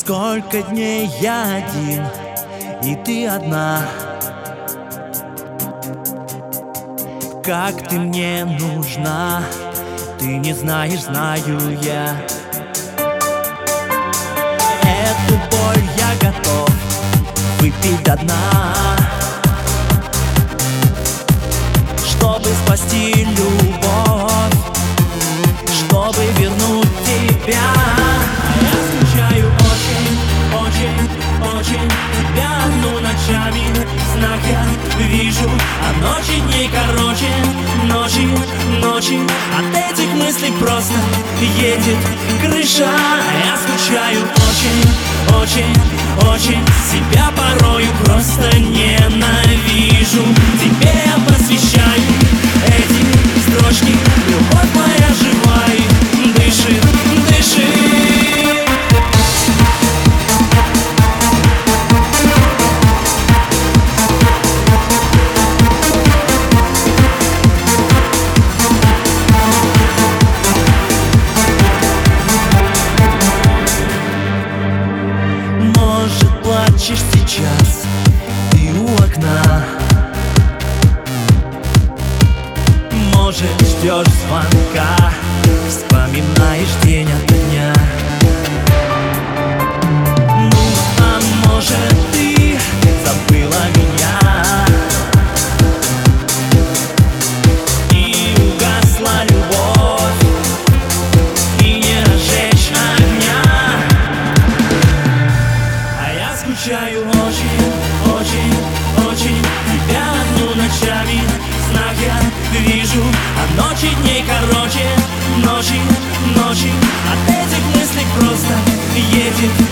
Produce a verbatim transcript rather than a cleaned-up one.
Сколько дней я один, и ты одна. Как ты мне нужна, ты не знаешь, знаю я. Эту боль я готов выпить до дна, чтобы спасти любовь, чтобы вернуть тебя. Я скучаю очень, очень, очень тебя одну ночами. Знак я вижу, а ночи дней короче, ночи, ночи. От этих мыслей просто едет крыша. Я скучаю очень, очень, очень себя порою просто ненавижу. Тебе я посвящаю эти строчки. Любовь моя живая, дыши, дыши. Может, плачешь сейчас ты у окна, может, ждешь звонка, вспоминаешь день ото дня. Ну, а может, ты забыла меня, и угасла любовь, и не разжечь огня. А я скучаю очень, очень, очень тебя одну ночами. Знак я вижу, а ночи дней короче, ночи, ночи. От этих мыслей просто едет